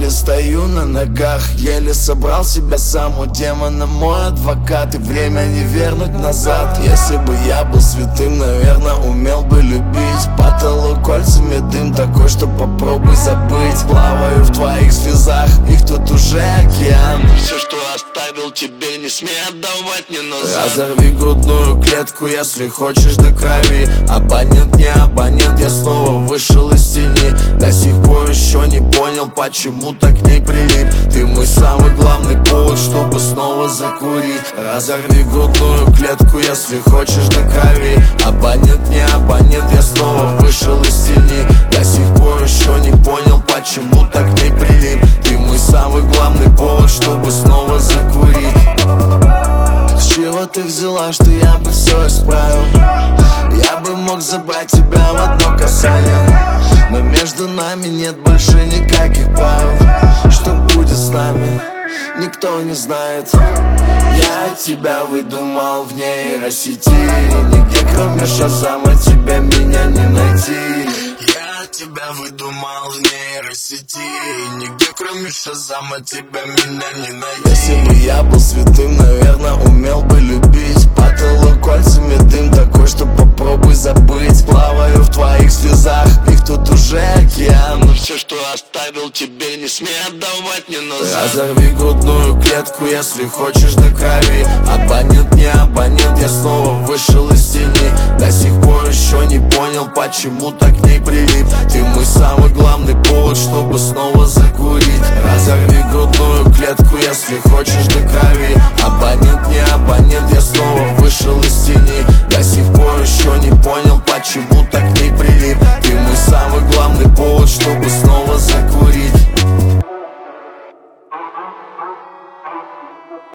еле стою на ногах, еле собрал себя сам. У демона мой адвокат, и время не вернуть назад. Если бы я был святым, наверное, умел бы любить. По телу кольцами дым такой, что попробуй забыть. Плаваю в твоих слезах, их тут уже океан. Все, что оставил тебе, не смей отдавать мне назад. Разорви грудную клетку, если хочешь, до крови. Абонент, не абонент, я снова вышел из тени. До сих пор еще не понял, почему так к ней прилип. Ты мой самый главный повод, чтобы снова закурить. Разорви грудную клетку, если хочешь, до крови. Абонент, не абонент, я снова вышел из тени. До сих пор еще не понял, почему так к ней прилип. Ты мой самый главный повод, чтобы снова закурить. С чего ты взяла, что я бы все исправил? Я бы мог забрать тебя в одно касание, но между нами нет больше никаких правил. Что будет с нами, никто не знает. Я тебя выдумал в нейросети. Нигде кроме Шазама тебя меня не найти. Тебя выдумал в нейросети. Нигде кроме Шазама тебя меня не найти. Если бы я был святым, наверное, умел бы любить. По телу кольцами дым такой, что попробуй забыть. Плаваю в твоих слезах, их тут уже океан. Но все, что оставил тебе, не смей отдавать мне назад. Разорви грудную клетку, если хочешь, до крови. Абонент, не абонент, я снова вышел из тени. До сих пор еще не понял, почему так к ней прилип. Ты мой самый главный повод, чтобы снова закурить. Разорви грудную клетку, если хочешь, до крови. Абонент, не абонент, я снова вышел из тени. До сих пор еще не понял, почему так к ней прилип. Ты мой самый главный повод, чтобы снова